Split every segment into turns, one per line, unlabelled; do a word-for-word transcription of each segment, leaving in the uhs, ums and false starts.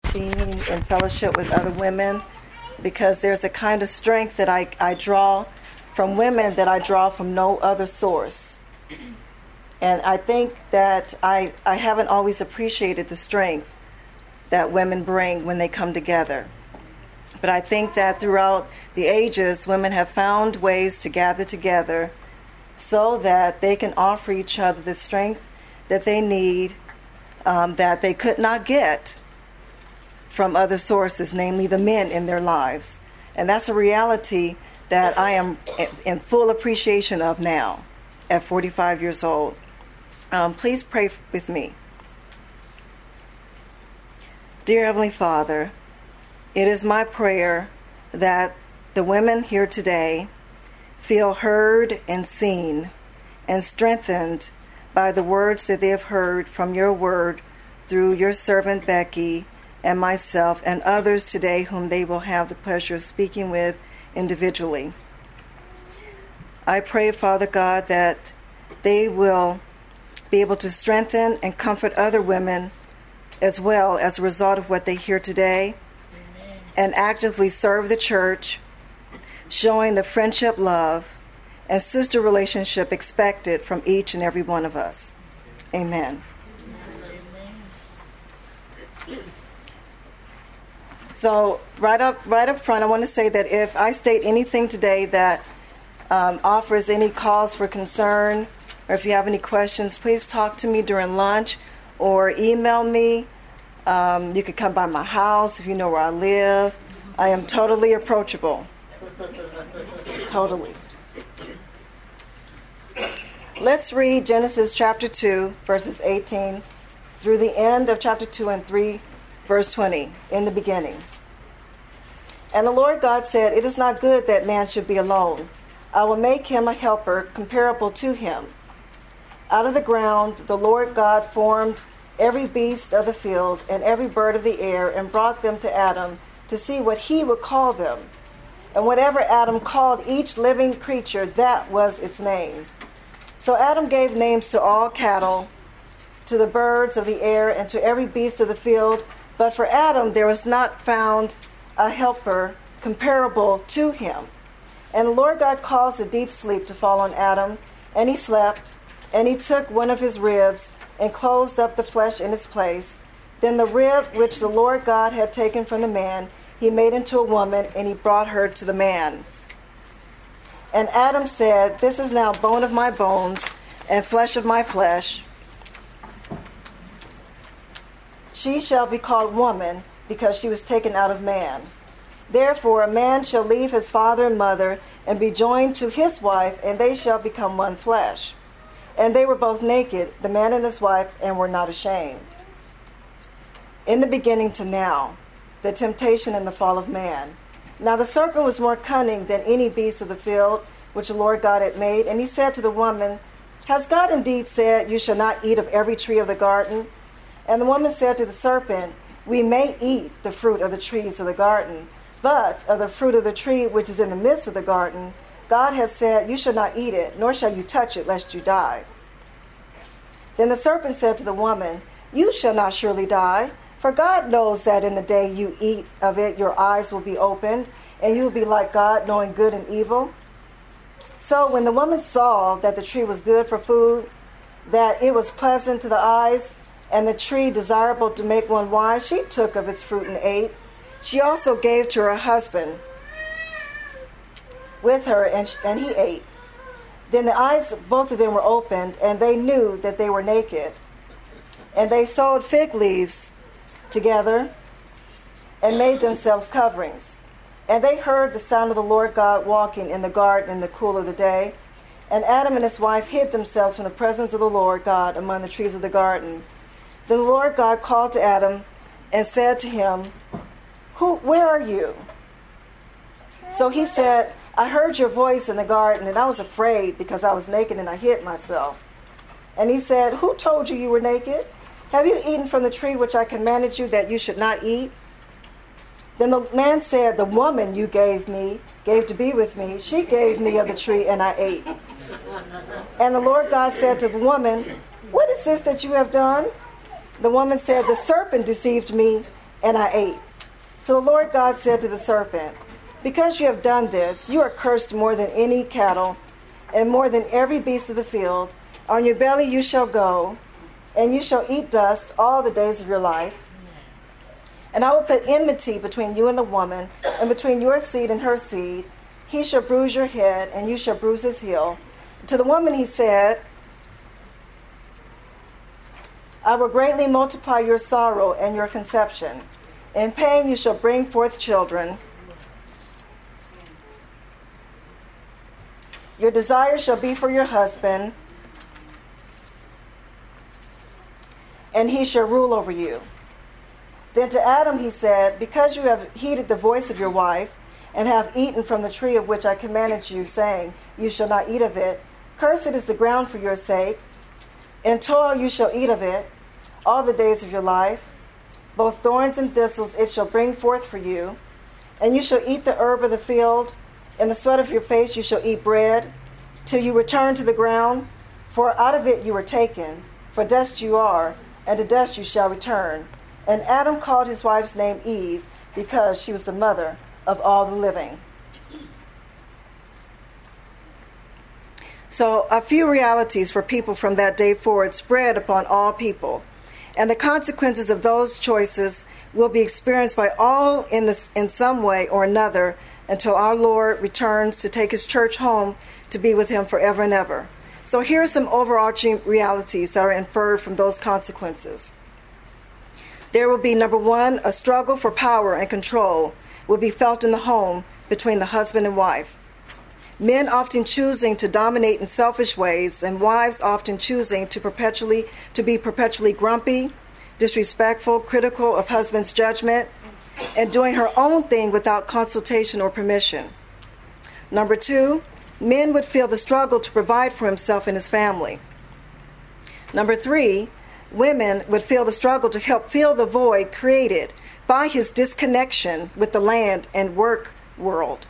being in fellowship with other women, because there's a kind of strength that I, I draw from women that I draw from no other source. And I think that I, I haven't always appreciated the strength that women bring when they come together. But I think that throughout the ages, women have found ways to gather together so that they can offer each other the strength that they need, um, that they could not get from other sources, namely the men in their lives. And that's a reality that I am in full appreciation of now at forty-five years old. Um, please pray with me. Dear Heavenly Father, it is my prayer that the women here today feel heard and seen and strengthened by the words that they have heard from your word through your servant Becky and myself and others today whom they will have the pleasure of speaking with individually. I pray, Father God, that they will be able to strengthen and comfort other women as well as a result of what they hear today. Amen. And actively serve the church, showing the friendship, love, and sister relationship expected from each and every one of us. Amen. Amen. So right up, right up front, I want to say that if I state anything today that um, offers any cause for concern, or if you have any questions, please talk to me during lunch or email me. Um, you could come by my house if you know where I live. I am totally approachable. Totally. Let's read Genesis chapter two, verses eighteen through the end of chapter two and three, verse twenty, in the beginning. And the Lord God said, "It is not good that man should be alone. I will make him a helper comparable to him." Out of the ground the Lord God formed every beast of the field and every bird of the air and brought them to Adam to see what he would call them. And whatever Adam called each living creature, that was its name. So Adam gave names to all cattle, to the birds of the air, and to every beast of the field. But for Adam there was not found a helper comparable to him. And the Lord God caused a deep sleep to fall on Adam, and he slept. And he took one of his ribs and closed up the flesh in its place. Then the rib which the Lord God had taken from the man, he made into a woman, and he brought her to the man. And Adam said, "This is now bone of my bones and flesh of my flesh. She shall be called woman, because she was taken out of man. Therefore a man shall leave his father and mother and be joined to his wife, and they shall become one flesh. And they were both naked, the man and his wife, and were not ashamed." In the beginning to now, the temptation and the fall of man. Now the serpent was more cunning than any beast of the field which the Lord God had made. And he said to the woman, "Has God indeed said, you shall not eat of every tree of the garden?" And the woman said to the serpent, "We may eat the fruit of the trees of the garden, but of the fruit of the tree which is in the midst of the garden, God has said, you shall not eat it, nor shall you touch it, lest you die." Then the serpent said to the woman, "You shall not surely die, for God knows that in the day you eat of it, your eyes will be opened, and you will be like God, knowing good and evil." So when the woman saw that the tree was good for food, that it was pleasant to the eyes, and the tree desirable to make one wise, she took of its fruit and ate. She also gave to her husband with her, and, and he ate. Then the eyes of both of them were opened, and they knew that they were naked. And they sewed fig leaves together and made themselves coverings. And they heard the sound of the Lord God walking in the garden in the cool of the day. And Adam and his wife hid themselves from the presence of the Lord God among the trees of the garden. Then the Lord God called to Adam and said to him, "Who? Where are you?" So he said, "I heard your voice in the garden, and I was afraid because I was naked and I hid myself." And he said, "Who told you you were naked? Have you eaten from the tree which I commanded you that you should not eat?" Then the man said, "The woman you gave me, gave to be with me, she gave me of the tree, and I ate." And the Lord God said to the woman, "What is this that you have done?" The woman said, "The serpent deceived me, and I ate. So the Lord God said to the serpent, because you have done this, you are cursed more than any cattle, and more than every beast of the field. On your belly you shall go, and you shall eat dust all the days of your life. And I will put enmity between you and the woman, and between your seed and her seed. He shall bruise your head, and you shall bruise his heel. To the woman he said, I will greatly multiply your sorrow and your conception. In pain you shall bring forth children. Your desire shall be for your husband, and he shall rule over you. Then to Adam he said, because you have heeded the voice of your wife, and have eaten from the tree of which I commanded you, saying, you shall not eat of it, cursed is the ground for your sake. In toil you shall eat of it all the days of your life. Both thorns and thistles it shall bring forth for you. And you shall eat the herb of the field. In the sweat of your face you shall eat bread, till you return to the ground. For out of it you were taken, for dust you are, and to dust you shall return. And Adam called his wife's name Eve, because she was the mother of all the living. So a few realities for people from that day forward spread upon all people. And the consequences of those choices will be experienced by all in, this, in some way or another until our Lord returns to take his church home to be with him forever and ever. So here are some overarching realities that are inferred from those consequences. There will be, number one, a struggle for power and control will be felt in the home between the husband and wife. Men often choosing to dominate in selfish ways, and wives often choosing to perpetually to be perpetually grumpy, disrespectful, critical of husband's judgment, and doing her own thing without consultation or permission. Number two, men would feel the struggle to provide for himself and his family. Number three, women would feel the struggle to help fill the void created by his disconnection with the land and work world.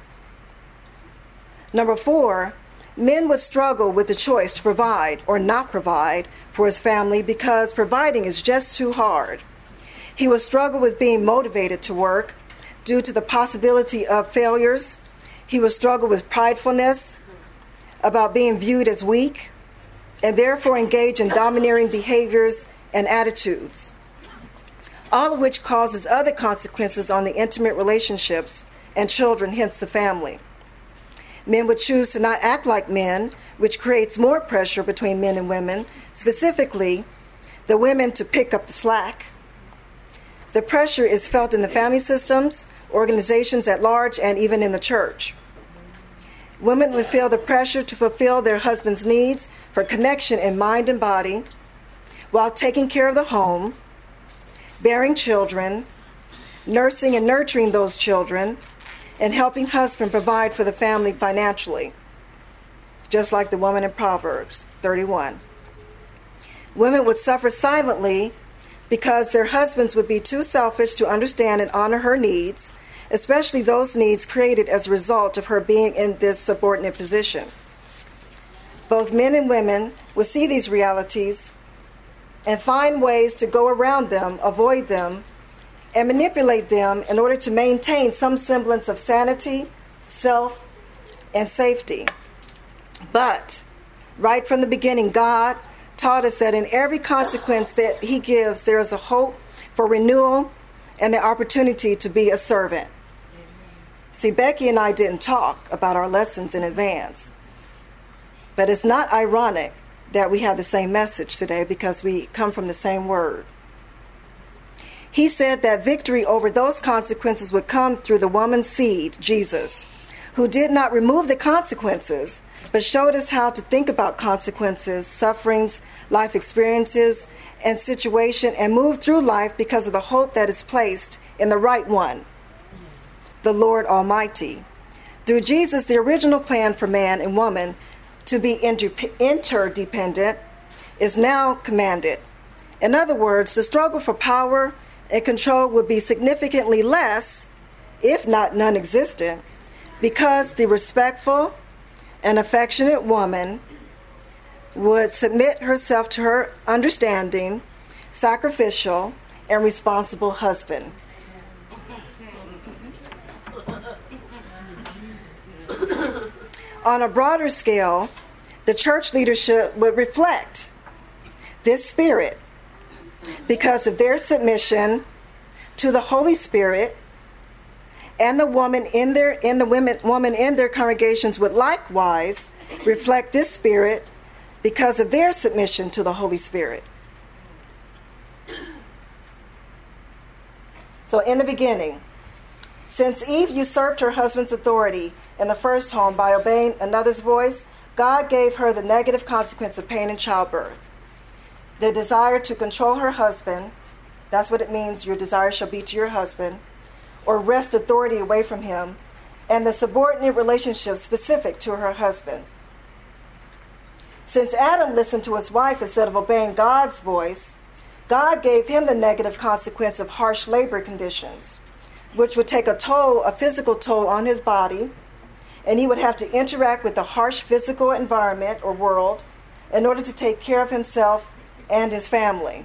Number four, men would struggle with the choice to provide or not provide for his family because providing is just too hard. He would struggle with being motivated to work due to the possibility of failures. He would struggle with pridefulness about being viewed as weak, and therefore engage in domineering behaviors and attitudes, all of which causes other consequences on the intimate relationships and children, hence the family. Men would choose to not act like men, which creates more pressure between men and women, specifically the women to pick up the slack. The pressure is felt in the family systems, organizations at large, and even in the church. Women would feel the pressure to fulfill their husband's needs for connection in mind and body, while taking care of the home, bearing children, nursing and nurturing those children, and helping husband provide for the family financially, just like the woman in Proverbs thirty-one. Women would suffer silently because their husbands would be too selfish to understand and honor her needs, especially those needs created as a result of her being in this subordinate position. Both men and women would see these realities and find ways to go around them, avoid them, and manipulate them in order to maintain some semblance of sanity, self, and safety. But right from the beginning, God taught us that in every consequence that he gives, there is a hope for renewal and the opportunity to be a servant. See, Becky and I didn't talk about our lessons in advance. But it's not ironic that we have the same message today because we come from the same word. He said that victory over those consequences would come through the woman's seed, Jesus, who did not remove the consequences, but showed us how to think about consequences, sufferings, life experiences, and situation, and move through life because of the hope that is placed in the right one, the Lord Almighty. Through Jesus, the original plan for man and woman to be inter- interdependent is now commanded. In other words, the struggle for power and control would be significantly less, if not non-existent, because the respectful and affectionate woman would submit herself to her understanding, sacrificial, and responsible husband. on a broader scale, the church leadership would reflect this spirit because of their submission to the Holy Spirit, and the woman in their in the women woman in their congregations would likewise reflect this spirit because of their submission to the Holy Spirit. So in the beginning, since Eve usurped her husband's authority in the first home by obeying another's voice, God gave her the negative consequence of pain in childbirth. The desire to control her husband, that's what it means, your desire shall be to your husband, or wrest authority away from him, and the subordinate relationship specific to her husband. Since Adam listened to his wife instead of obeying God's voice, God gave him the negative consequence of harsh labor conditions, which would take a toll, a physical toll on his body, and he would have to interact with the harsh physical environment or world in order to take care of himself and his family.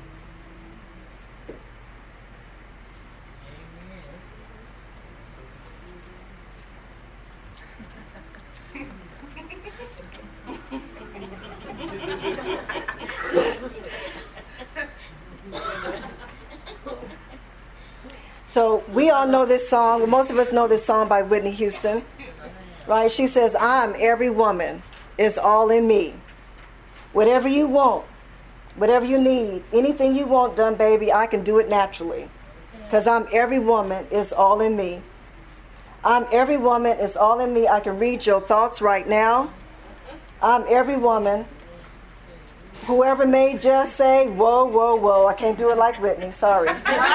So we all know this song. Well, most of us know this song by Whitney Houston, right? She says, "I'm every woman is all in me. Whatever you want, whatever you need, anything you want done, baby, I can do it naturally. Because I'm every woman is all in me. I'm every woman is all in me. I can read your thoughts right now. I'm every woman. Whoever may just say, whoa, whoa, whoa." I can't do it like Whitney, sorry.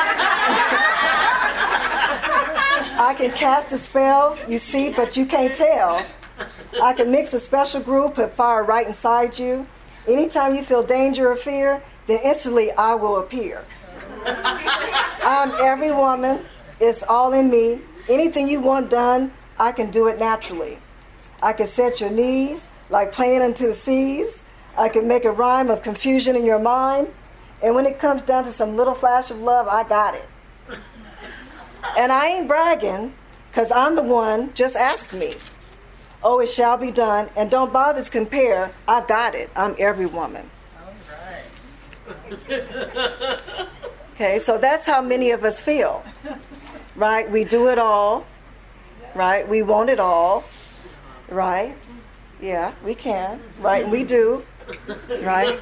I can cast a spell, you see, but you can't tell. I can mix a special group, put fire right inside you. Anytime you feel danger or fear, then instantly I will appear. I'm every woman, it's all in me. Anything you want done, I can do it naturally. I can set your knees like playing into the seas. I can make a rhyme of confusion in your mind. And when it comes down to some little flash of love, I got it. And I ain't bragging, because I'm the one, just ask me. Oh, it shall be done. And don't bother to compare. I got it. I'm every woman.
All right.
Okay, so that's how many of us feel. Right? We do it all. Right? We want it all. Right? Yeah, we can. Right? We do. Right?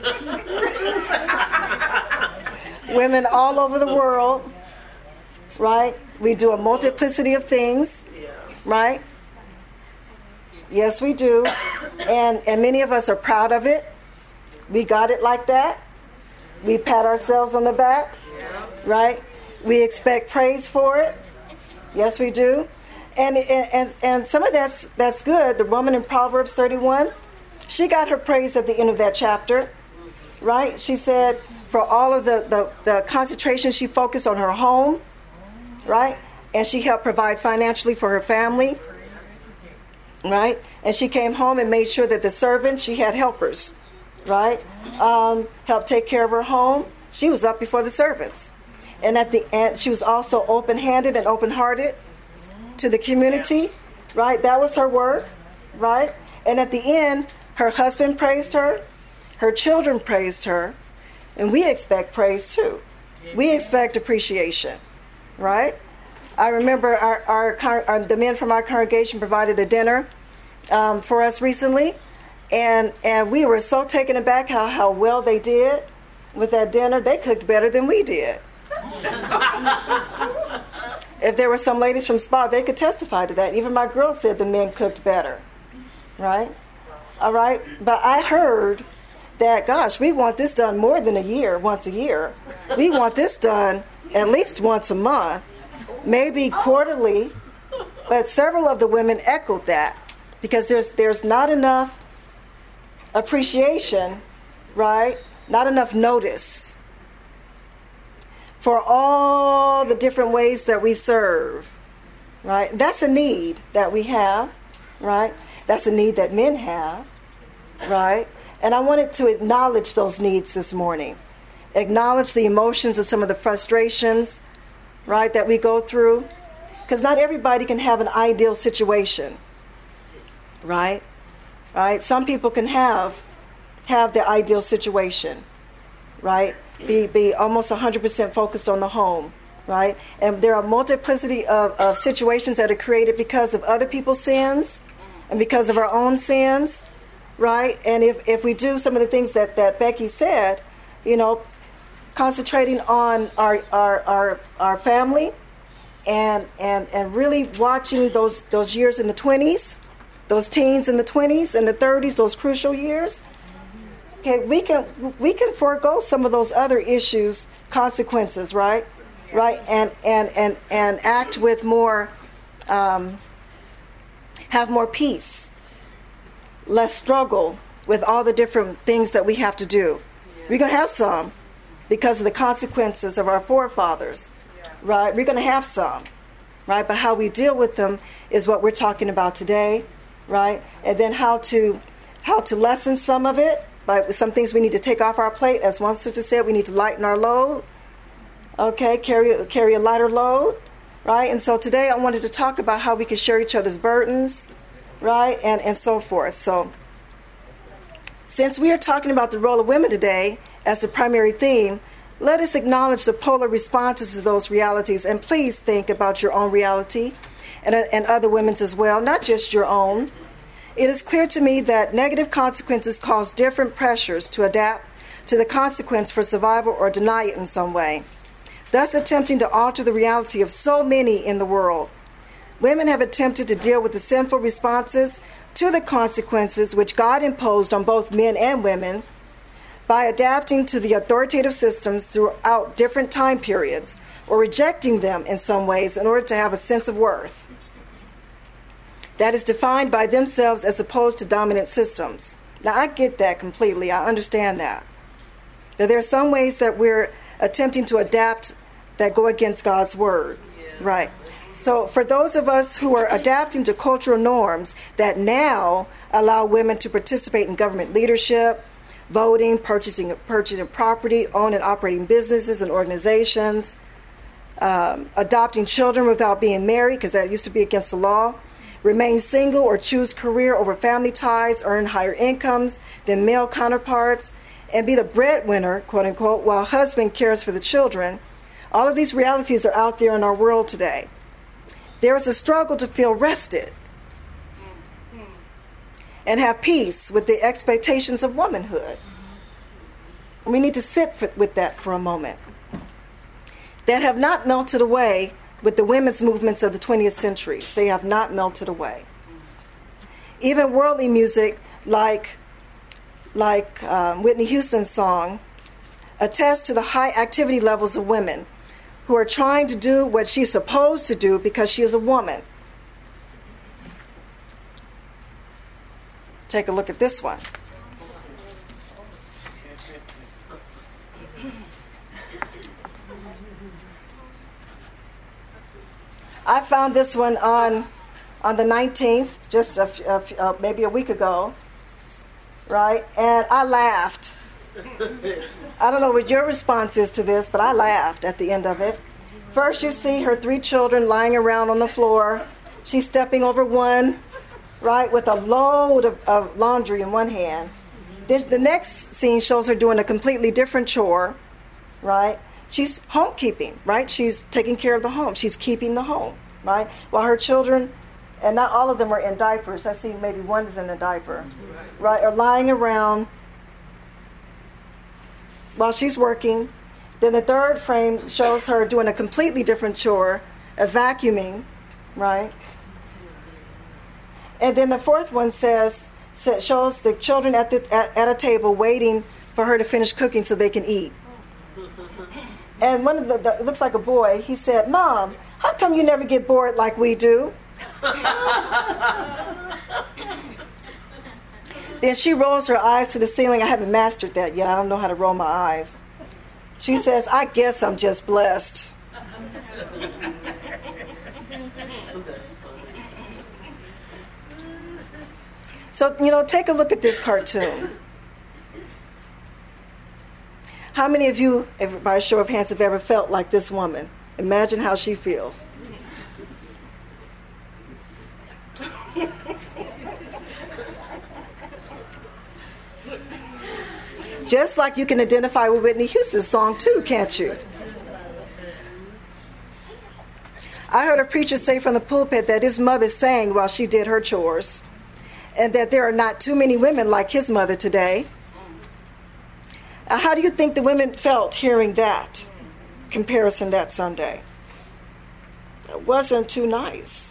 Women all over the world. Right? We do a multiplicity of things. Right? Yes, we do. And and many of us are proud of it. We got it like that. We pat ourselves on the back. Right? We expect praise for it. Yes, we do. And and and some of that's that's good. The woman in Proverbs thirty-one, she got her praise at the end of that chapter. Right? She said for all of the, the, the concentration she focused on her home. Right? And she helped provide financially for her family. Right? And she came home and made sure that the servants, she had helpers. Right? Um, helped take care of her home. She was up before the servants. And at the end, she was also open-handed and open-hearted to the community. Right? That was her work. Right? And at the end, her husband praised her. Her children praised her. And we expect praise too. We expect appreciation. Right? I remember our, our, our the men from our congregation provided a dinner um, for us recently, and and we were so taken aback how, how well they did with that dinner. They cooked better than we did. If there were some ladies from Spa, they could testify to that. Even my girls said the men cooked better. Right? All right? But I heard that, gosh, we want this done more than a year, once a year. We want this done at least once a month, maybe quarterly. But several of the women echoed that because there's there's not enough appreciation, right? Not enough notice for all the different ways that we serve, right? That's a need that we have, right? That's a need that men have, right? And I wanted to acknowledge those needs this morning. Acknowledge the emotions and some of the frustrations, right, that we go through. Because not everybody can have an ideal situation, right? Right? Some people can have have the ideal situation, right? Be be almost one hundred percent focused on the home, right? And there are multiplicity of, of situations that are created because of other people's sins and because of our own sins, right? And if, if we do some of the things that, that Becky said, you know, concentrating on our our our, our family and and and really watching those those years in the twenties, those teens in the twenties and the thirties, those crucial years. Okay, we can we can forego some of those other issues, consequences, right? Right, and and and and act with more, um, have more peace, less struggle with all the different things that we have to do. We're gonna have some because of the consequences of our forefathers, right? We're gonna have some, right? But how we deal with them is what we're talking about today, right? And then how to how to lessen some of it. But some things we need to take off our plate. As one sister said, we need to lighten our load. Okay, carry carry a lighter load, right? And so today I wanted to talk about how we can share each other's burdens, right? And, and so forth. So since we are talking about the role of women today as the primary theme, let us acknowledge the polar responses to those realities. And please think about your own reality and, and other women's as well, not just your own. It is clear to me that negative consequences cause different pressures to adapt to the consequence for survival or deny it in some way, thus attempting to alter the reality of so many in the world. Women have attempted to deal with the sinful responses to the consequences which God imposed on both men and women by adapting to the authoritative systems throughout different time periods or rejecting them in some ways in order to have a sense of worth that is defined by themselves as opposed to dominant systems. Now, I get that completely. I understand that. But there are some ways that we're attempting to adapt that go against God's word. Yeah. Right. So for those of us who are adapting to cultural norms that now allow women to participate in government leadership, voting, purchasing, purchasing property, own and operating businesses and organizations, um, adopting children without being married, because that used to be against the law, remain single or choose career over family ties, earn higher incomes than male counterparts, and be the breadwinner, quote unquote, while husband cares for the children. All of these realities are out there in our world today. There is a struggle to feel rested and have peace with the expectations of womanhood. And we need to sit for, with that for a moment. That have not melted away with the women's movements of the twentieth century. They have not melted away. Even worldly music like, like um, Whitney Houston's song attests to the high activity levels of women who are trying to do what she's supposed to do because she is a woman. Take a look at this one. I found this one on on the nineteenth, just a, a, uh, maybe a week ago, right? And I laughed. I don't know what your response is to this, but I laughed at the end of it. First, you see her three children lying around on the floor. She's stepping over one, right, with a load of, of laundry in one hand. This, the next scene shows her doing a completely different chore, right? She's homekeeping, right? She's taking care of the home. She's keeping the home, right? While her children, and not all of them are in diapers. I see maybe one is in a diaper, right? Are lying around while she's working. Then the third frame shows her doing a completely different chore, a vacuuming, right? And then the fourth one says, shows the children at, the, at, at a table waiting for her to finish cooking so they can eat. And one of the, the, it looks like a boy, he said, "Mom, how come you never get bored like we do?" Then she rolls her eyes to the ceiling. I haven't mastered that yet. I don't know how to roll my eyes. She says, "I guess I'm just blessed." So, you know, take a look at this cartoon. How many of you, by a show of hands, have ever felt like this woman? Imagine how she feels. Just like you can identify with Whitney Houston's song too, can't you? I heard a preacher say from the pulpit that his mother sang while she did her chores, and that there are not too many women like his mother today. Uh, how do you think the women felt hearing that comparison that Sunday? It wasn't too nice.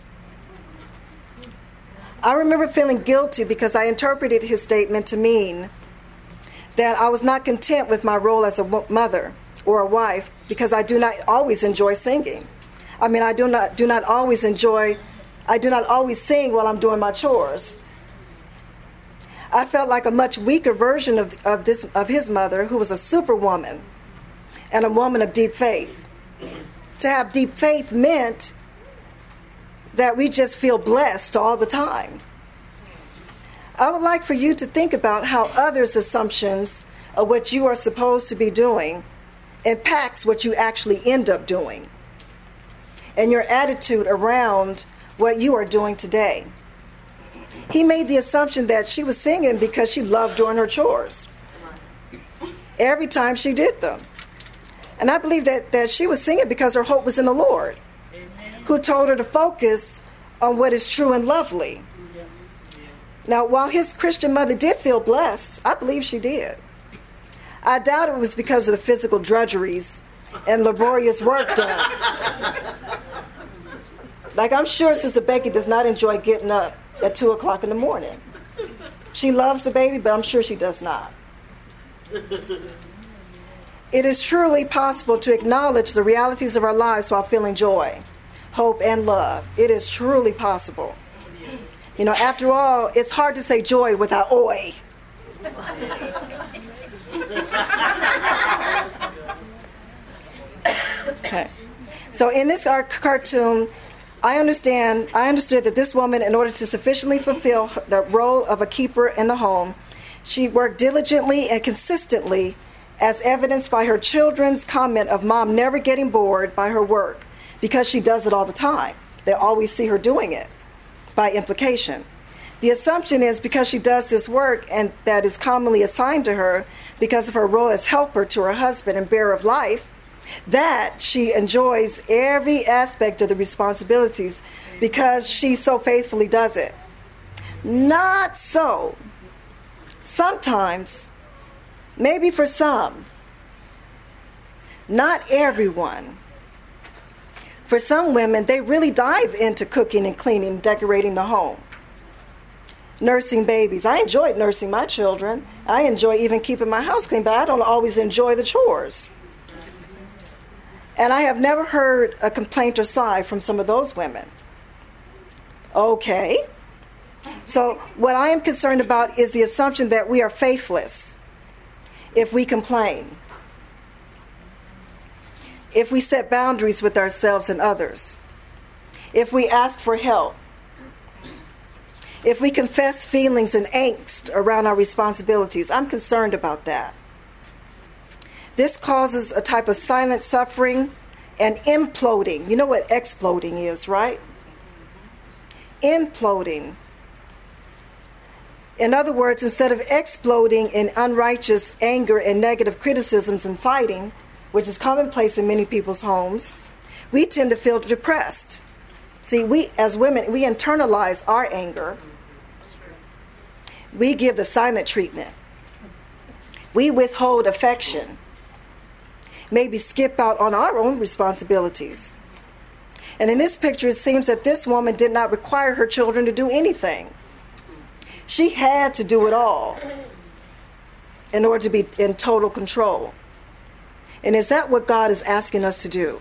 I remember feeling guilty because I interpreted his statement to mean that I was not content with my role as a mother or a wife because I do not always enjoy singing. I mean, I do not do not always enjoy, I do not always sing while I'm doing my chores. I felt like a much weaker version of, of this of his mother, who was a superwoman and a woman of deep faith. To have deep faith meant that we just feel blessed all the time. I would like for you to think about how others' assumptions of what you are supposed to be doing impacts what you actually end up doing, and your attitude around what you are doing today. He made the assumption that she was singing because she loved doing her chores every time she did them. And I believe that, that she was singing because her hope was in the Lord, who told her to focus on what is true and lovely. Now, while his Christian mother did feel blessed, I believe she did. I doubt it was because of the physical drudgeries and laborious work done. Like, I'm sure Sister Becky does not enjoy getting up at two o'clock in the morning. She loves the baby, but I'm sure she does not. It is truly possible to acknowledge the realities of our lives while feeling joy, hope, and love. It is truly possible. You know, after all, it's hard to say joy without oi. Okay. So in this art cartoon, I understand, I understood that this woman, in order to sufficiently fulfill the role of a keeper in the home, she worked diligently and consistently, as evidenced by her children's comment of mom never getting bored by her work, because she does it all the time. They always see her doing it, by implication. The assumption is because she does this work and that is commonly assigned to her because of her role as helper to her husband and bearer of life, that she enjoys every aspect of the responsibilities because she so faithfully does it. Not so. Sometimes, maybe for some, not everyone. For some women, they really dive into cooking and cleaning, decorating the home. Nursing babies. I enjoyed nursing my children. I enjoy even keeping my house clean, but I don't always enjoy the chores. And I have never heard a complaint or sigh from some of those women. Okay. So what I am concerned about is the assumption that we are faithless if we complain, if we set boundaries with ourselves and others, if we ask for help, if we confess feelings and angst around our responsibilities. I'm concerned about that. This causes a type of silent suffering and imploding. You know what exploding is, right? Imploding. In other words, instead of exploding in unrighteous anger and negative criticisms and fighting, which is commonplace in many people's homes, we tend to feel depressed. See, we as women, we internalize our anger. We give the silent treatment. We withhold affection. Maybe skip out on our own responsibilities. And in this picture, it seems that this woman did not require her children to do anything. She had to do it all in order to be in total control. And is that what God is asking us to do?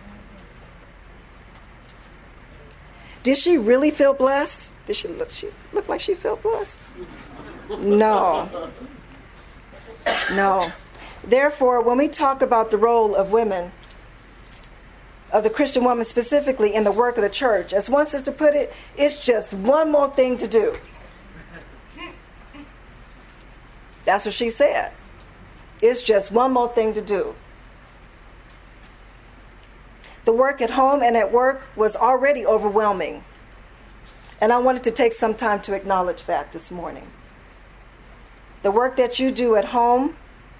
Did she really feel blessed? Did she look, she look like she felt blessed? No. No. Therefore, when we talk about the role of women, of the Christian woman specifically in the work of the church, as one sister put it, it's just one more thing to do. That's what she said. It's just one more thing to do. The work at home and at work was already overwhelming. And I wanted to take some time to acknowledge that this morning. The work that you do at home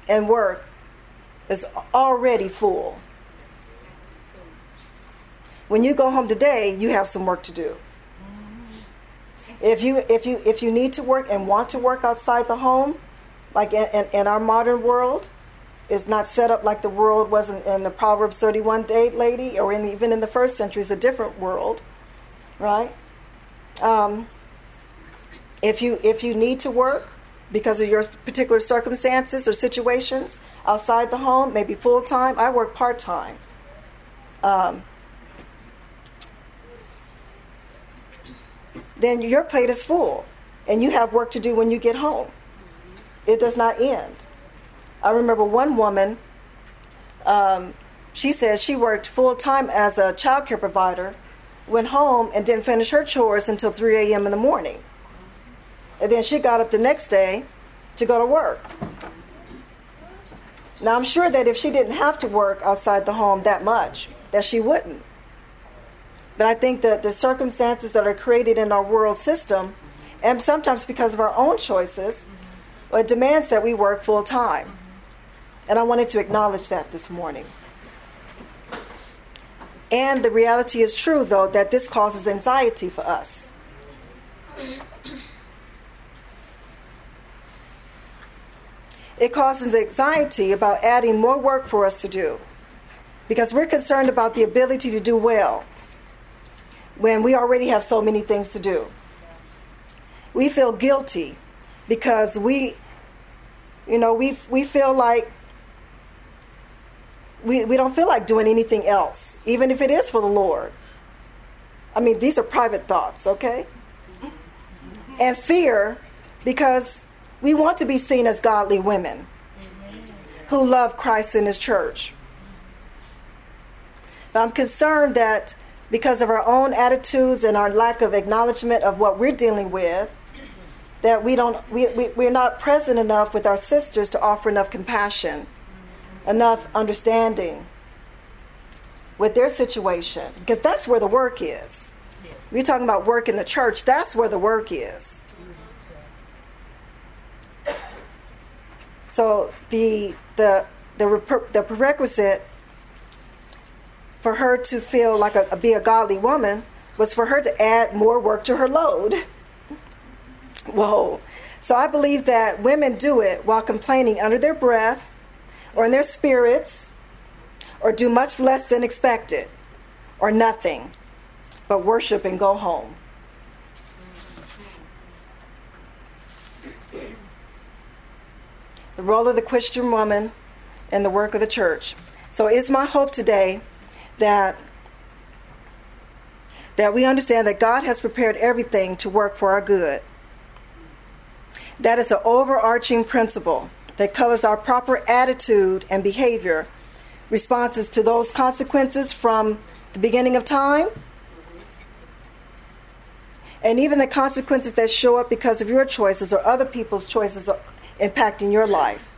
and work is already full. When you go home today, you have some work to do. If you if you if you need to work and want to work outside the home, like in, in, in our modern world, it's not set up like the world was in, in the Proverbs thirty-one day lady, or in, even in the first century. It's a different world, right? Um, if you if you need to work because of your particular circumstances or situations outside the home, maybe full time. I work part time. Um, then your plate is full, and you have work to do when you get home. It does not end. I remember one woman, um, she said she worked full-time as a child care provider, went home and didn't finish her chores until three a.m. in the morning. And then she got up the next day to go to work. Now, I'm sure that if she didn't have to work outside the home that much, that she wouldn't. But I think that the circumstances that are created in our world system, and sometimes because of our own choices, it demands that we work full time. And I wanted to acknowledge that this morning. And the reality is true, though, that this causes anxiety for us. It causes anxiety about adding more work for us to do, because we're concerned about the ability to do well when we already have so many things to do. We feel guilty because we, you know, we we feel like we, we don't feel like doing anything else, even if it is for the Lord. I mean, these are private thoughts, okay? And fear because we want to be seen as godly women who love Christ and His church. But I'm concerned that because of our own attitudes and our lack of acknowledgement of what we're dealing with, that we don't, we, we, we're not present enough with our sisters to offer enough compassion, enough understanding with their situation. Because that's where the work is. We're talking about work in the church. That's where the work is. So the the the, the prerequisite for her to feel like a be a godly woman was for her to add more work to her load. Whoa. So I believe that women do it while complaining under their breath or in their spirits, or do much less than expected, or nothing, but worship and go home. The role of the Christian woman and the work of the church. So it's my hope today that that we understand that God has prepared everything to work for our good. That is an overarching principle that colors our proper attitude and behavior, responses to those consequences from the beginning of time, and even the consequences that show up because of your choices or other people's choices impacting your life.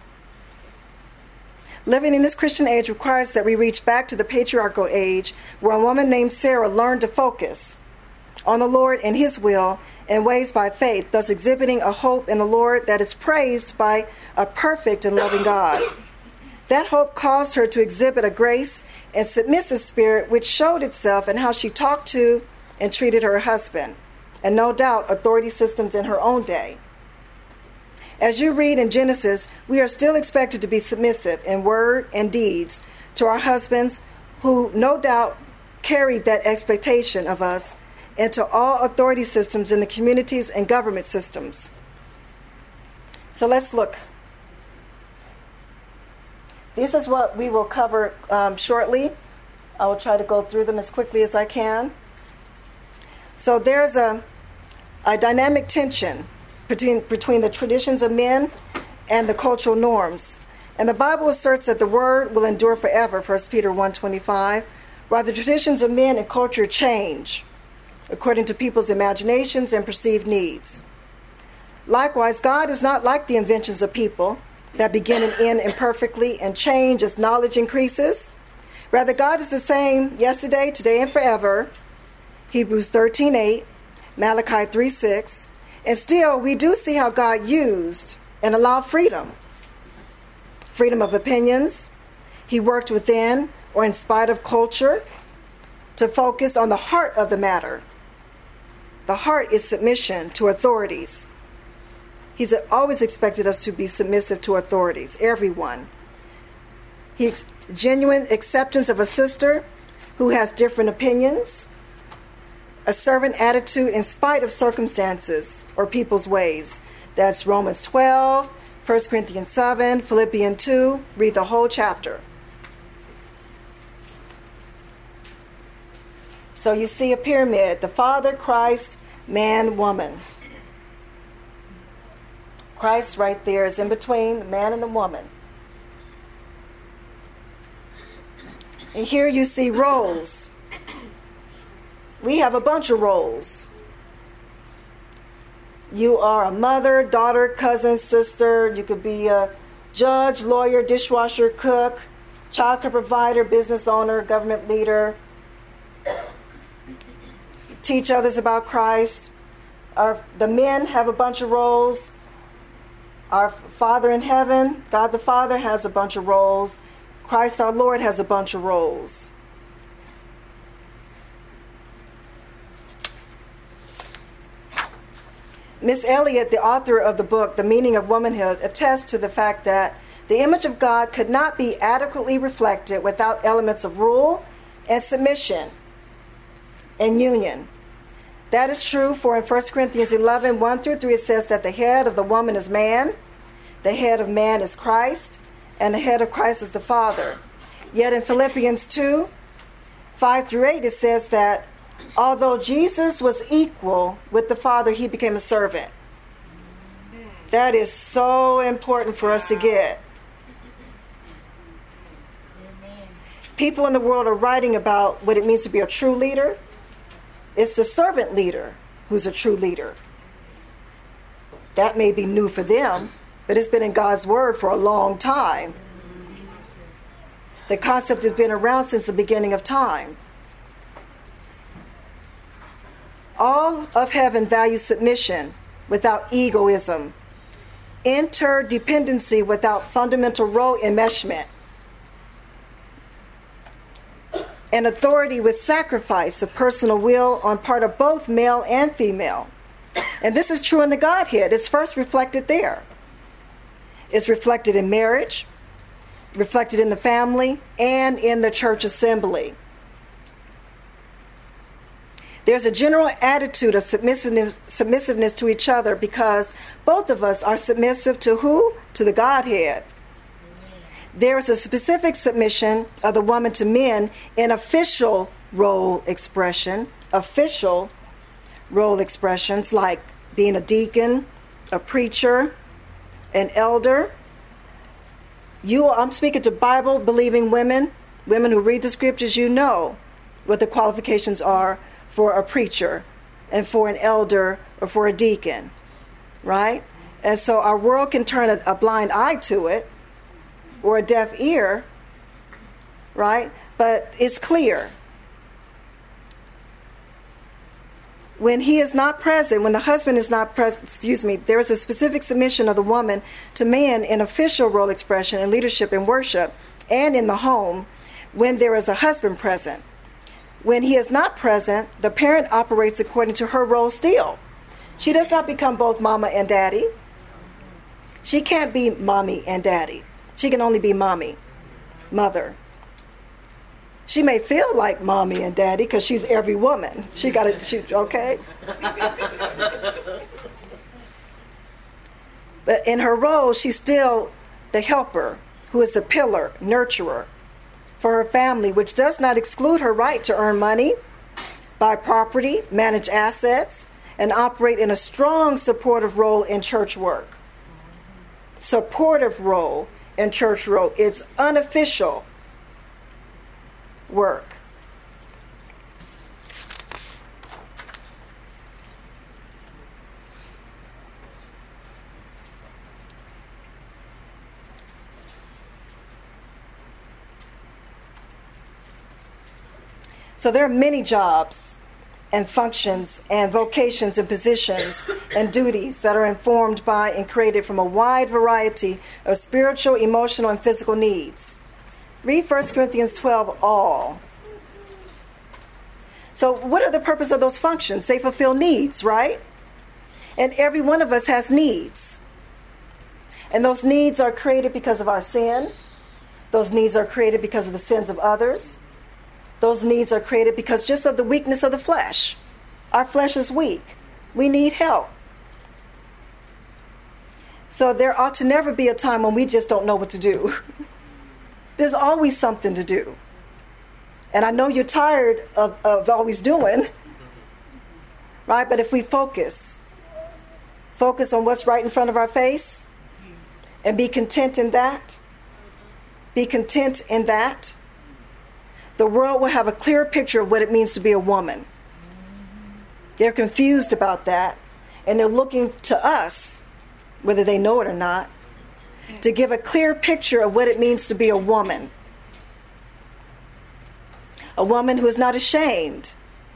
Living in this Christian age requires that we reach back to the patriarchal age, where a woman named Sarah learned to focus on the Lord and His will and ways by faith, thus exhibiting a hope in the Lord that is praised by a perfect and loving God. That hope caused her to exhibit a grace and submissive spirit which showed itself in how she talked to and treated her husband, and no doubt authority systems in her own day. As you read in Genesis, we are still expected to be submissive in word and deeds to our husbands, who no doubt carried that expectation of us, and to all authority systems in the communities and government systems. So let's look. This is what we will cover um, shortly. I will try to go through them as quickly as I can. So there's a, a dynamic tension between, between the traditions of men and the cultural norms. And the Bible asserts that the word will endure forever, First Peter one twenty-five, while the traditions of men and culture change according to people's imaginations and perceived needs. Likewise, God is not like the inventions of people that begin and end imperfectly and change as knowledge increases. Rather, God is the same yesterday, today, and forever, Hebrews thirteen eight, Malachi three six, and still we do see how God used and allowed freedom freedom of opinions. He worked within or in spite of culture to focus on the heart of the matter. The heart is submission to authorities. He's always expected us to be submissive to authorities, everyone. He ex- genuine acceptance of a sister who has different opinions, a servant attitude in spite of circumstances or people's ways. That's Romans twelve, First Corinthians seven, Philippians two. Read the whole chapter. So you see a pyramid: the Father, Christ, man, woman. Christ right there is in between the man and the woman. And here you see roles. We have a bunch of roles. You are a mother, daughter, cousin, sister. You could be a judge, lawyer, dishwasher, cook, childcare provider, business owner, government leader. Teach others about Christ. Our, the men have a bunch of roles. Our Father in heaven, God the Father, has a bunch of roles. Christ our Lord has a bunch of roles. Miss Elliott, the author of the book, The Meaning of Womanhood, attests to the fact that the image of God could not be adequately reflected without elements of rule and submission and union. That is true, for in First Corinthians eleven, one through three, it says that the head of the woman is man, the head of man is Christ, and the head of Christ is the Father. Yet in Philippians two, five through eight, it says that although Jesus was equal with the Father, he became a servant. That is so important for us to get. People in the world are writing about what it means to be a true leader. It's the servant leader who's a true leader. That may be new for them, but it's been in God's word for a long time. The concept has been around since the beginning of time. All of heaven values submission without egoism, interdependency without fundamental role enmeshment, and authority with sacrifice of personal will on part of both male and female. And this is true in the Godhead. It's first reflected there. It's reflected in marriage, reflected in the family, and in the church assembly. There's a general attitude of submissiveness, submissiveness to each other because both of us are submissive to who? To the Godhead. There is a specific submission of the woman to men in official role expression, official role expressions like being a deacon, a preacher, an elder. You, I'm speaking to Bible-believing women, women who read the scriptures. You know what the qualifications are for a preacher and for an elder or for a deacon, right? And so our world can turn a, a blind eye to it or a deaf ear, right? But it's clear. When he is not present, when the husband is not present, excuse me, there is a specific submission of the woman to man in official role expression and leadership and worship and in the home when there is a husband present. When he is not present, the parent operates according to her role still. She does not become both mama and daddy. She can't be mommy and daddy. She can only be mommy, mother. She may feel like mommy and daddy because she's every woman. She got it, she, okay? But in her role, she's still the helper, who is the pillar, nurturer for her family, which does not exclude her right to earn money, buy property, manage assets, and operate in a strong supportive role in church work. Supportive role in church work. It's unofficial work. So there are many jobs and functions and vocations and positions and duties that are informed by and created from a wide variety of spiritual, emotional, and physical needs. Read First Corinthians twelve, all. So what are the purpose of those functions? They fulfill needs, right? And every one of us has needs. And those needs are created because of our sin. Those needs are created because of the sins of others. Those needs are created because just of the weakness of the flesh. Our flesh is weak. We need help. So there ought to never be a time when we just don't know what to do. There's always something to do. And I know you're tired of, of always doing, right? But if we focus, focus on what's right in front of our face, and be content in that, be content in that, the world will have a clearer picture of what it means to be a woman. They're confused about that, and they're looking to us, whether they know it or not, to give a clear picture of what it means to be a woman. A woman who is not ashamed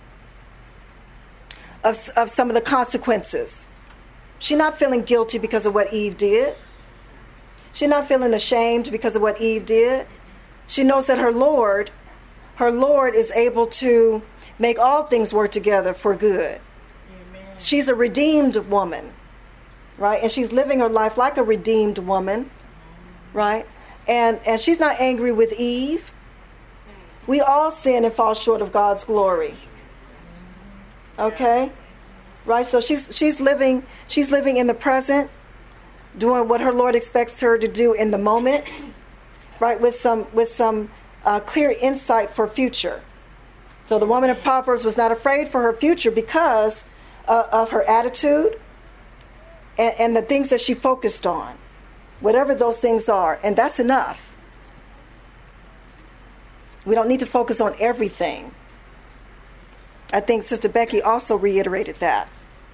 of, of some of the consequences. She's not feeling guilty because of what Eve did. She's not feeling ashamed because of what Eve did. She knows that her Lord, her Lord is able to make all things work together for good. Amen. She's a redeemed woman, right? And she's living her life like a redeemed woman, right? And and she's not angry with Eve. We all sin and fall short of God's glory. Okay? Right? So she's she's living she's living in the present, doing what her Lord expects her to do in the moment, right? With some with some uh, clear insight for future. So the woman of Proverbs was not afraid for her future because uh, of her attitude and, and the things that she focused on, whatever those things are, and that's enough. We don't need to focus on everything. I think Sister Becky also reiterated that.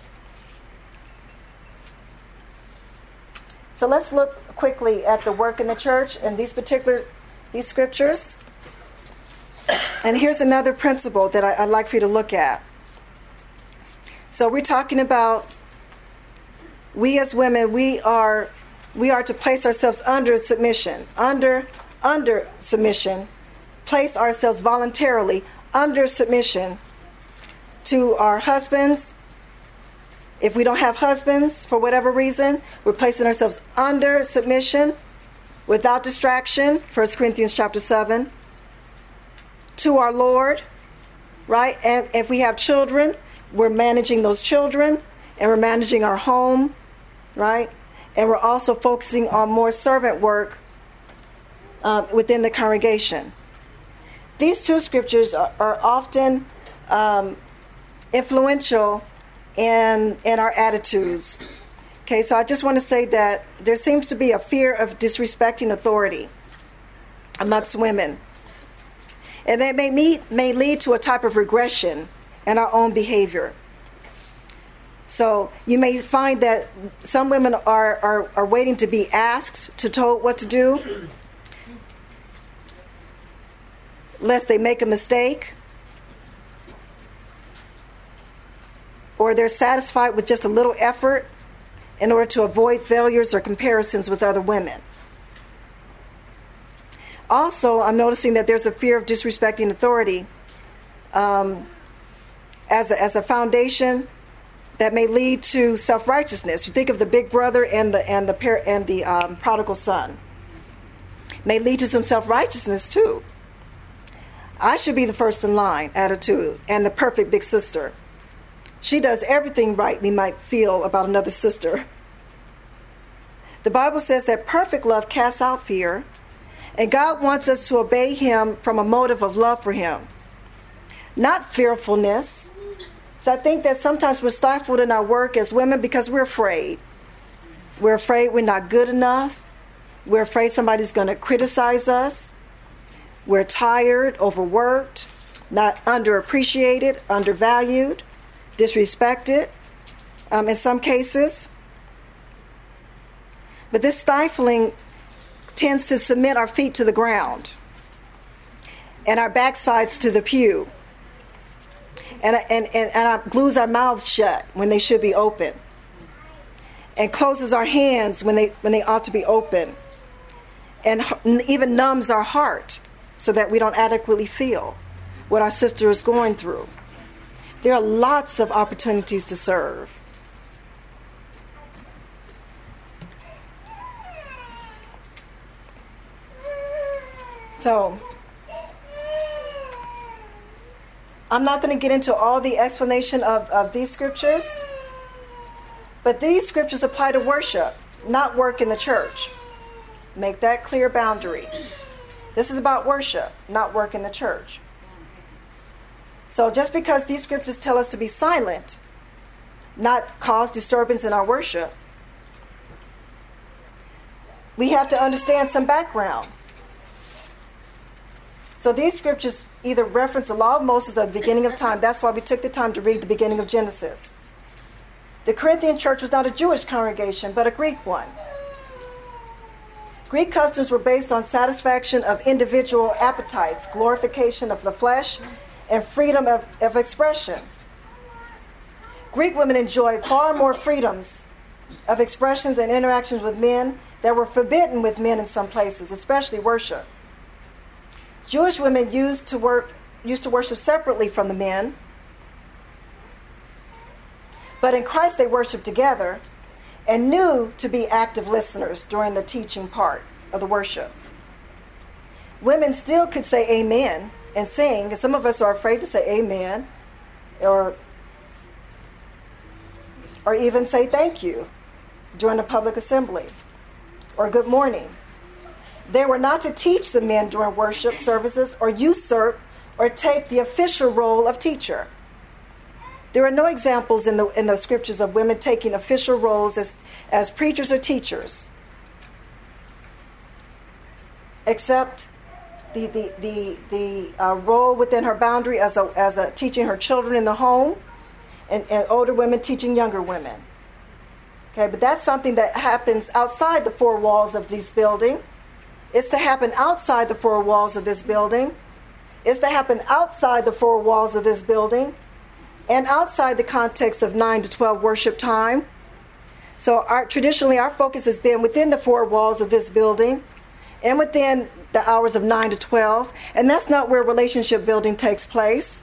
So let's look quickly at the work in the church and these particular these scriptures. And here's another principle that I, I'd like for you to look at. So we're talking about we as women, we are we are to place ourselves under submission, under under submission. Place ourselves voluntarily under submission to our husbands. If we don't have husbands, for whatever reason, we're placing ourselves under submission without distraction, First Corinthians chapter seven, to our Lord, right? And if we have children, we're managing those children, and we're managing our home, right? And we're also focusing on more servant work uh, within the congregation. These two scriptures are, are often um, influential in, in our attitudes. Okay, so I just want to say that there seems to be a fear of disrespecting authority amongst women. And that may, meet, may lead to a type of regression in our own behavior. So you may find that some women are, are, are waiting to be asked, to told what to do, lest they make a mistake, or they're satisfied with just a little effort in order to avoid failures or comparisons with other women. Also, I'm noticing that there's a fear of disrespecting authority um, as a, as a foundation that may lead to self-righteousness. You think of the big brother and the and the par- and the um, prodigal son. May lead to some self-righteousness too. I should be the first in line attitude and the perfect big sister. She does everything right we might feel about another sister. The Bible says that perfect love casts out fear, and God wants us to obey him from a motive of love for him, not fearfulness. So I think that sometimes we're stifled in our work as women because we're afraid. We're afraid we're not good enough. We're afraid somebody's going to criticize us. We're tired, overworked, not underappreciated, undervalued, disrespected um, in some cases. But this stifling tends to cement our feet to the ground and our backsides to the pew. And, and, and, and glues our mouths shut when they should be open. And closes our hands when they, when they ought to be open. And even numbs our heart so that we don't adequately feel what our sister is going through. There are lots of opportunities to serve. So, I'm not going to get into all the explanation of, of these scriptures, but these scriptures apply to worship, not work in the church. Make that clear boundary. This is about worship, not work in the church. So just because these scriptures tell us to be silent, not cause disturbance in our worship, we have to understand some background. So these scriptures either reference the law of Moses or the beginning of time. That's why we took the time to read the beginning of Genesis. The Corinthian church was not a Jewish congregation, but a Greek one. Greek customs were based on satisfaction of individual appetites, glorification of the flesh, and freedom of, of expression. Greek women enjoyed far more freedoms of expressions and interactions with men that were forbidden with men in some places, especially worship. Jewish women used to work used to worship separately from the men, but in Christ they worshiped together and knew to be active listeners during the teaching part of the worship. Women still could say amen and sing, and some of us are afraid to say amen or or even say thank you during a public assembly or good morning. They were not to teach the men during worship services or usurp or take the official role of teacher. There are no examples in the in the scriptures of women taking official roles as, as preachers or teachers, except the the the, the uh, role within her boundary as a as a teaching her children in the home, and, and older women teaching younger women. Okay, but that's something that happens outside the four walls of this building. It's to happen outside the four walls of this building. It's to happen outside the four walls of this building and outside the context of nine to twelve worship time. So our, traditionally our focus has been within the four walls of this building and within the hours of nine to twelve. And that's not where relationship building takes place.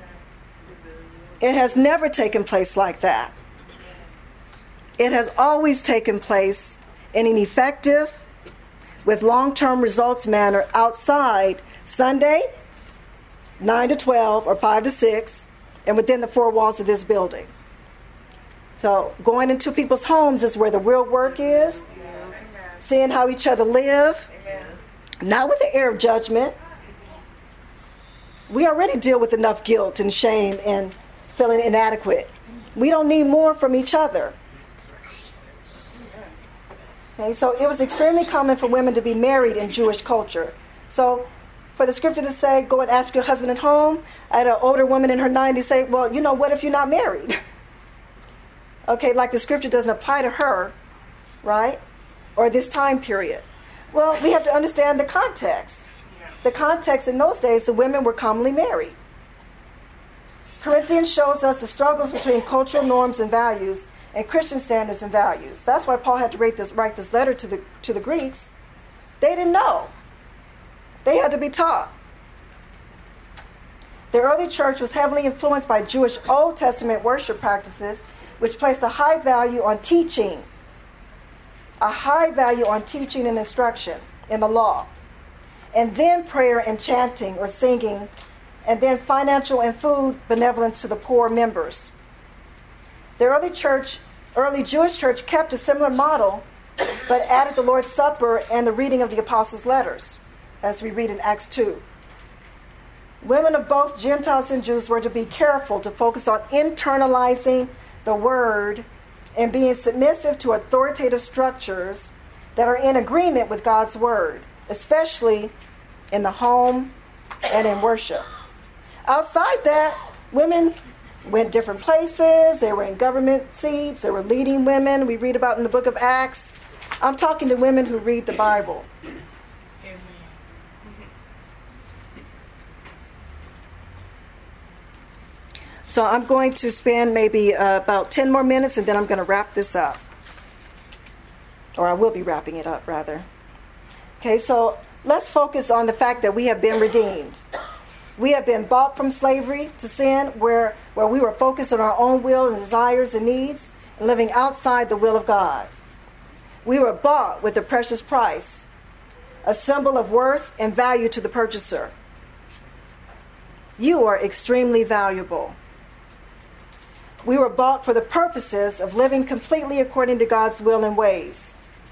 It has never taken place like that. It has always taken place in an effective, with long-term results manner outside Sunday, nine to twelve or five to six, and within the four walls of this building. So going into people's homes is where the real work is. Seeing how each other live. Not with the air of judgment. We already deal with enough guilt and shame and feeling inadequate. We don't need more from each other. Okay, so it was extremely common for women to be married in Jewish culture. So for the scripture to say, go and ask your husband at home, I had an older woman in her nineties say, well, you know, what if you're not married? Okay, like the scripture doesn't apply to her, right? Or this time period. Well, we have to understand the context. The context in those days, the women were commonly married. Corinthians shows us the struggles between cultural norms and values and Christian standards and values. That's why Paul had to write this, write this letter to the to the Greeks. They didn't know. They had to be taught. The early church was heavily influenced by Jewish Old Testament worship practices, which placed a high value on teaching. A high value on teaching and instruction in the law. And then prayer and chanting or singing, and then financial and food benevolence to the poor members. The early church, early Jewish church kept a similar model, but added the Lord's Supper and the reading of the apostles' letters, as we read in Acts two. Women of both Gentiles and Jews were to be careful to focus on internalizing the word and being submissive to authoritative structures that are in agreement with God's word, especially in the home and in worship. Outside that, women went different places. They were in government seats. They were leading women. We read about in the book of Acts. I'm talking to women who read the Bible. So I'm going to spend maybe uh, about ten more minutes, and then I'm going to wrap this up. Or I will be wrapping it up, rather. Okay, so let's focus on the fact that we have been redeemed. We have been bought from slavery to sin, where, where we were focused on our own will and desires and needs, and living outside the will of God. We were bought with a precious price, a symbol of worth and value to the purchaser. You are extremely valuable. We were bought for the purposes of living completely according to God's will and ways.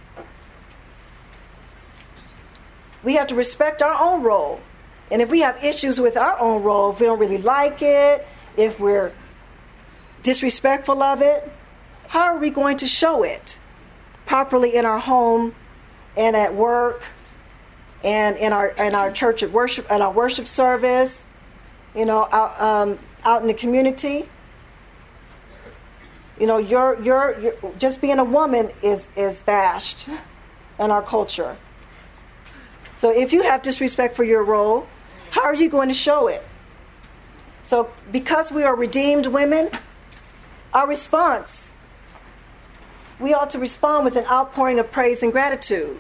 We have to respect our own role. And if we have issues with our own role, if we don't really like it, if we're disrespectful of it, how are we going to show it properly in our home and at work and in our in our church at worship and our worship service, you know, out, um, out in the community? You know, you're, you're, you're just being a woman is is bashed in our culture. So if you have disrespect for your role, how are you going to show it? So because we are redeemed women, our response, we ought to respond with an outpouring of praise and gratitude.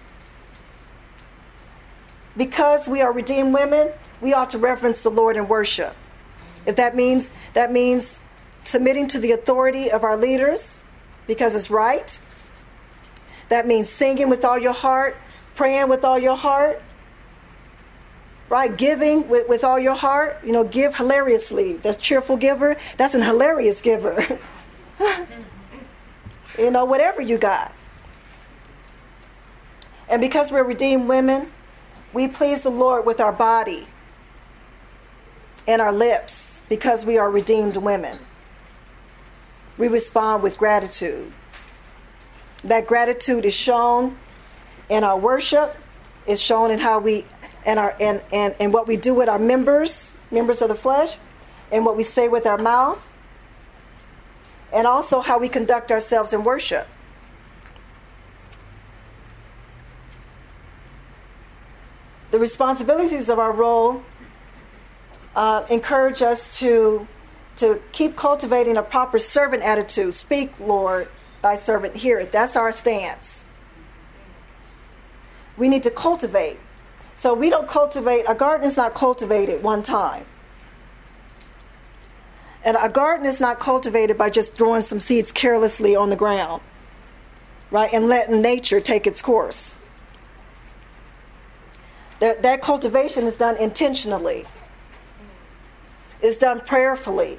Because we are redeemed women, we ought to reverence the Lord in worship. If that means that means submitting to the authority of our leaders because it's right. That means singing with all your heart, praying with all your heart, right? Giving with, with all your heart. You know, give hilariously. That's cheerful giver. That's an hilarious giver. You know, whatever you got. And because we're redeemed women, we please the Lord with our body and our lips because we are redeemed women. We respond with gratitude. That gratitude is shown in our worship, is shown in how we and our and, and, and what we do with our members, members of the flesh, and what we say with our mouth, and also how we conduct ourselves in worship. The responsibilities of our role uh, encourage us to, to keep cultivating a proper servant attitude. Speak, Lord, thy servant heareth. That's our stance. We need to cultivate. So we don't cultivate, a garden is not cultivated one time. And a garden is not cultivated by just throwing some seeds carelessly on the ground, right? And letting nature take its course. That, that cultivation is done intentionally. It's done prayerfully.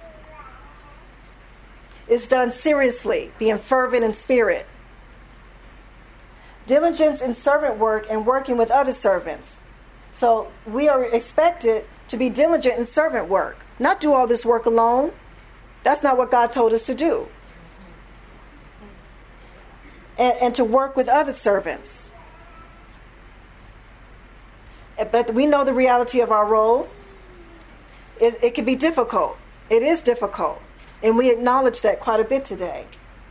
It's done seriously, being fervent in spirit. Diligence in servant work and working with other servants. So we are expected to be diligent in servant work, not do all this work alone. That's not what God told us to do. And, and to work with other servants. But we know the reality of our role. It, it can be difficult. It is difficult. And we acknowledge that quite a bit today.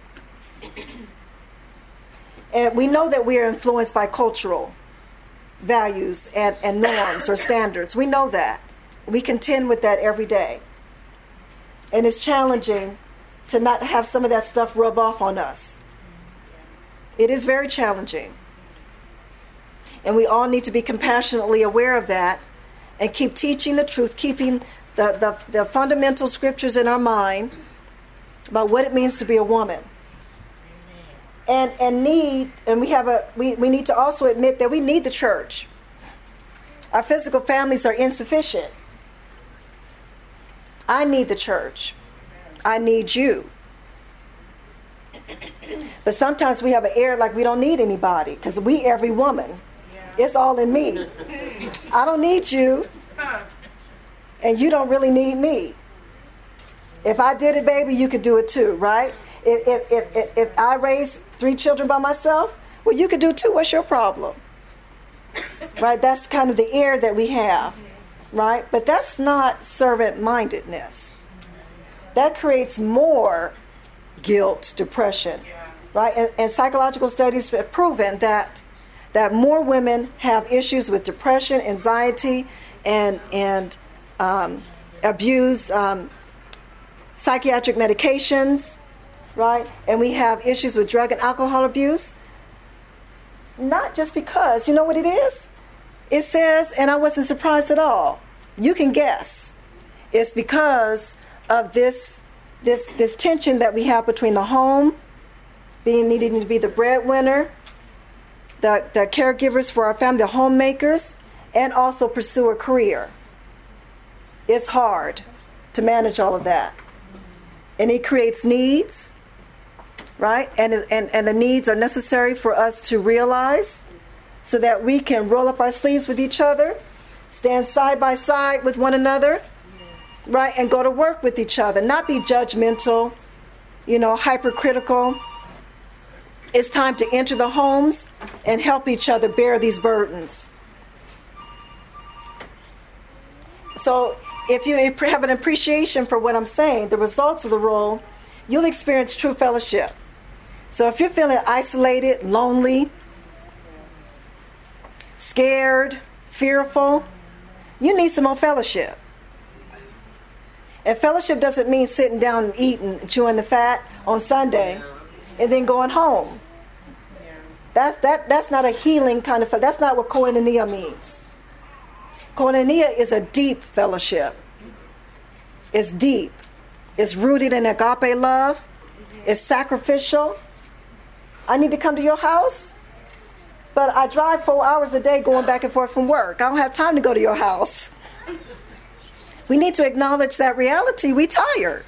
And we know that we are influenced by cultural values and, and norms or standards. We know that. We contend with that every day. And it's challenging to not have some of that stuff rub off on us. It is very challenging. And we all need to be compassionately aware of that and keep teaching the truth, keeping the, the, the fundamental scriptures in our mind about what it means to be a woman. And and need, and we have a we, we need to also admit that we need the church. Our physical families are insufficient. I need the church. I need you. But sometimes we have an air like we don't need anybody, because we every woman. It's all in me. I don't need you. And you don't really need me. If I did it, baby, you could do it too, right? If, if, if, if, if I raised three children by myself, well, you could do too. What's your problem? Right? That's kind of the air that we have, right? But that's not servant-mindedness. That creates more guilt, depression, right? And, and psychological studies have proven that that more women have issues with depression, anxiety, and and um, abuse, um, psychiatric medications, right? And we have issues with drug and alcohol abuse. Not just because, you know what it is? It says, and I wasn't surprised at all, you can guess, it's because of this this this tension that we have between the home, being needing to be the breadwinner, the, the caregivers for our family, the homemakers, and also pursue a career. It's hard to manage all of that. And it creates needs, right? And, and, and the needs are necessary for us to realize so that we can roll up our sleeves with each other, stand side by side with one another, right? And go to work with each other, not be judgmental, you know, hypercritical. It's time to enter the homes and help each other bear these burdens. So if you have an appreciation for what I'm saying, the results of the role, you'll experience true fellowship. So if you're feeling isolated, lonely, scared, fearful, you need some more fellowship. And fellowship doesn't mean sitting down and eating, chewing the fat on Sunday and then going home. That's that. That's not a healing kind of. That's not what koinonia means. Koinonia is a deep fellowship. It's deep. It's rooted in agape love. It's sacrificial. I need to come to your house, but I drive four hours a day going back and forth from work. I don't have time to go to your house. We need to acknowledge that reality. We tired.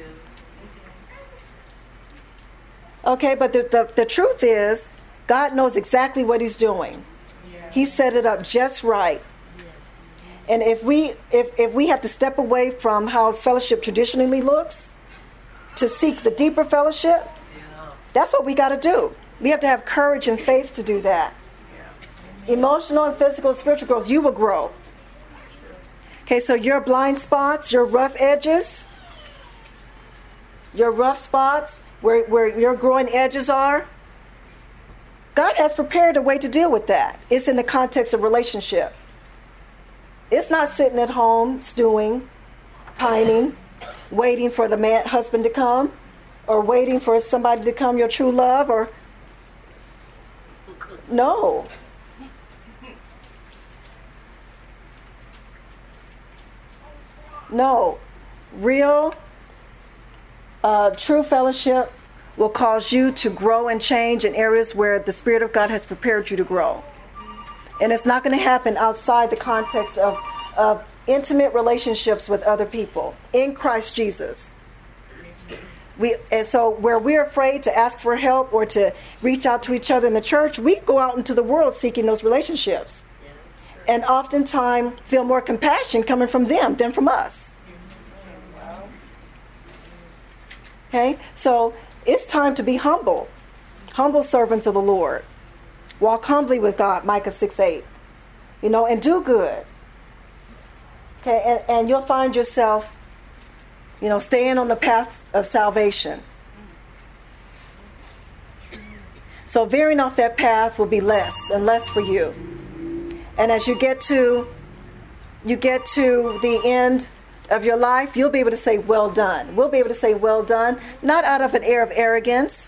Okay, but the, the, the truth is, God knows exactly what he's doing. He set it up just right. And if we if, if we have to step away from how fellowship traditionally looks to seek the deeper fellowship, that's what we got to do. We have to have courage and faith to do that. Emotional and physical and spiritual growth, you will grow. Okay, so your blind spots, your rough edges, your rough spots, where, where your growing edges are, God has prepared a way to deal with that. It's in the context of relationship. It's not sitting at home, stewing, pining, waiting for the man, husband to come, or waiting for somebody to come, your true love, or... No. No. Real, uh, true fellowship will cause you to grow and change in areas where the Spirit of God has prepared you to grow. And it's not going to happen outside the context of, of intimate relationships with other people in Christ Jesus. We, and so where we're afraid to ask for help or to reach out to each other in the church, we go out into the world seeking those relationships. And oftentimes feel more compassion coming from them than from us. Okay, so it's time to be humble. Humble servants of the Lord. Walk humbly with God, Micah six eight. You know, and do good. Okay, and, and you'll find yourself, you know, staying on the path of salvation. So veering off that path will be less and less for you. And as you get to you get to the end of your life, you'll be able to say, well done. We'll be able to say, well done, not out of an air of arrogance,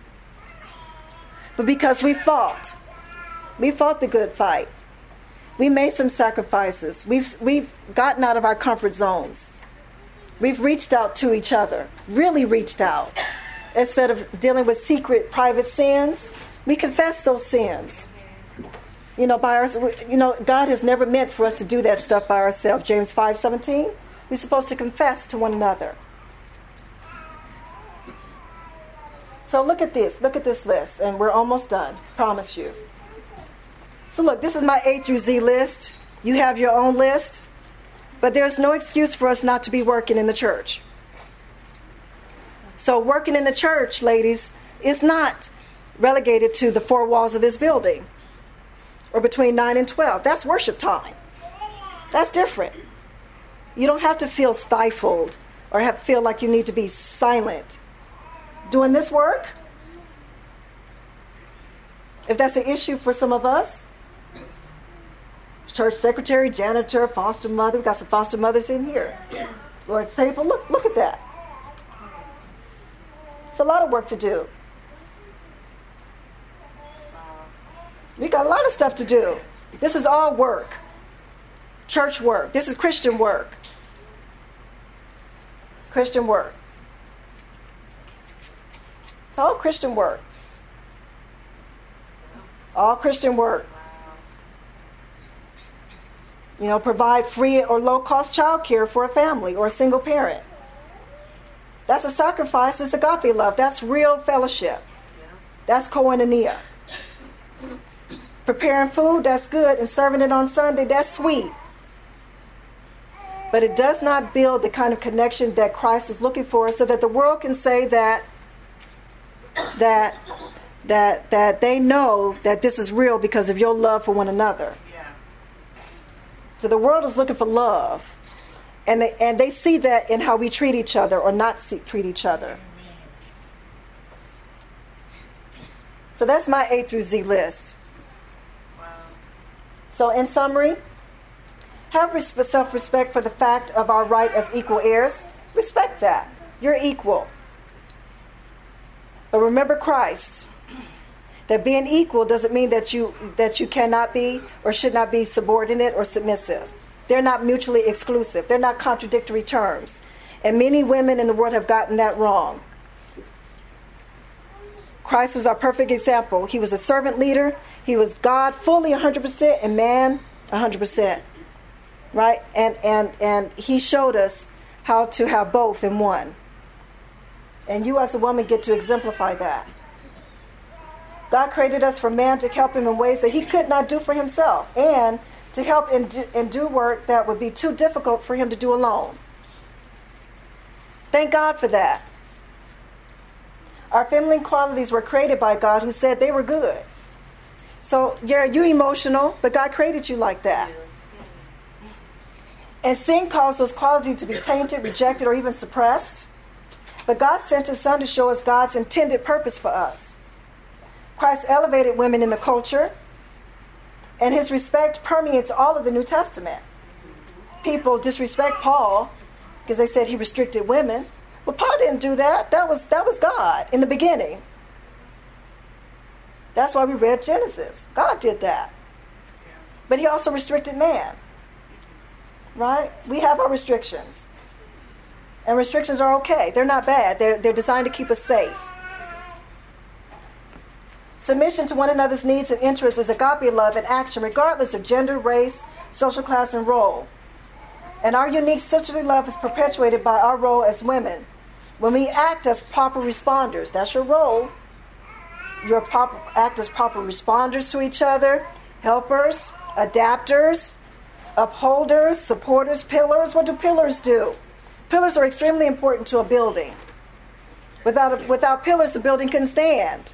but because we fought. We fought the good fight. We made some sacrifices. We've, we've gotten out of our comfort zones. We've reached out to each other, really reached out. Instead of dealing with secret, private sins, we confess those sins. You know, by our, you know, God has never meant for us to do that stuff by ourselves. James five seventeen. We're supposed to confess to one another. So look at this. Look at this list. And we're almost done. Promise you. So look, this is my A through Z list. You have your own list. But there's no excuse for us not to be working in the church. So working in the church, ladies, is not relegated to the four walls of this building. Or between nine and twelve. That's worship time. That's different. You don't have to feel stifled or have feel like you need to be silent doing this work. If that's an issue for some of us, church secretary, janitor, foster mother, we've got some foster mothers in here. Lord's table, look, look at that. It's a lot of work to do. We got a lot of stuff to do. This is all work. Church work. This is Christian work. Christian work. It's all Christian work. All Christian work. You know, provide free or low-cost child care for a family or a single parent. That's a sacrifice. It's agape love. That's real fellowship. That's koinonia. Preparing food, that's good, and serving it on Sunday, that's sweet. But it does not build the kind of connection that Christ is looking for, so that the world can say that that that that they know that this is real because of your love for one another.
Yeah.
So the world is looking for love, and they and they see that in how we treat each other or not see, treat each other. So that's my A through Z list.
Wow.
So in summary, have res- self-respect for the fact of our right as equal heirs. Respect that. You're equal. But remember Christ. That being equal doesn't mean that you that you cannot be or should not be subordinate or submissive. They're not mutually exclusive. They're not contradictory terms. And many women in the world have gotten that wrong. Christ was our perfect example. He was a servant leader. He was God fully one hundred percent and man one hundred percent. Right? And, and, and he showed us how to have both in one. And you as a woman get to exemplify that. God created us for man to help him in ways that he could not do for himself, and to help and do, and do work that would be too difficult for him to do alone. Thank God for that. Our feminine qualities were created by God, who said they were good. So yeah, you're emotional, but God created you like that. And sin caused those qualities to be tainted, rejected, or even suppressed. But God sent his son to show us God's intended purpose for us. Christ elevated women in the culture, and his respect permeates all of the New Testament. People disrespect Paul because they said he restricted women. Well, Paul didn't do that. That was that was God in the beginning. That's why we read Genesis. God did that. But he also restricted man. Right? We have our restrictions. And restrictions are okay. They're not bad. They're, they're designed to keep us safe. Submission to one another's needs and interests is agape love in action, regardless of gender, race, social class, and role. And our unique sisterly love is perpetuated by our role as women. When we act as proper responders, that's your role. You act as proper responders to each other, helpers, adapters, upholders, supporters, pillars. What do pillars do? Pillars are extremely important to a building. Without, a, without pillars, the building couldn't stand.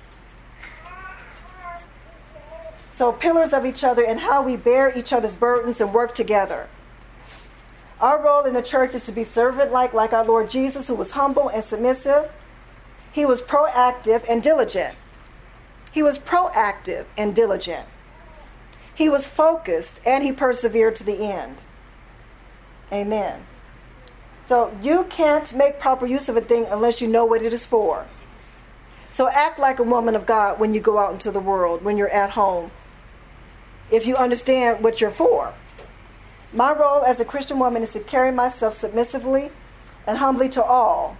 So pillars of each other and how we bear each other's burdens and work together. Our role in the church is to be servant-like, like our Lord Jesus, who was humble and submissive. He was proactive and diligent. He was proactive and diligent. He was focused and he persevered to the end. Amen. So you can't make proper use of a thing unless you know what it is for. So act like a woman of God when you go out into the world, when you're at home, if you understand what you're for. My role as a Christian woman is to carry myself submissively and humbly to all.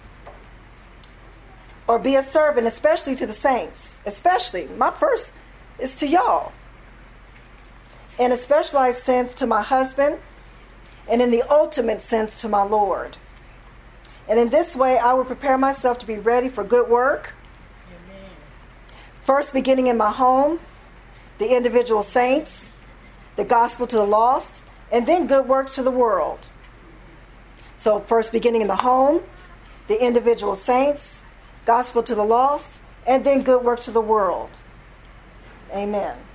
Or be a servant, especially to the saints. Especially, my first is to y'all. In a specialized sense to my husband, and in the ultimate sense to my Lord. And in this way, I will prepare myself to be ready for good work. Amen. First, beginning in my home, the individual saints, the gospel to the lost, and then good works to the world. So first beginning in the home, the individual saints, gospel to the lost, and then good works to the world. Amen.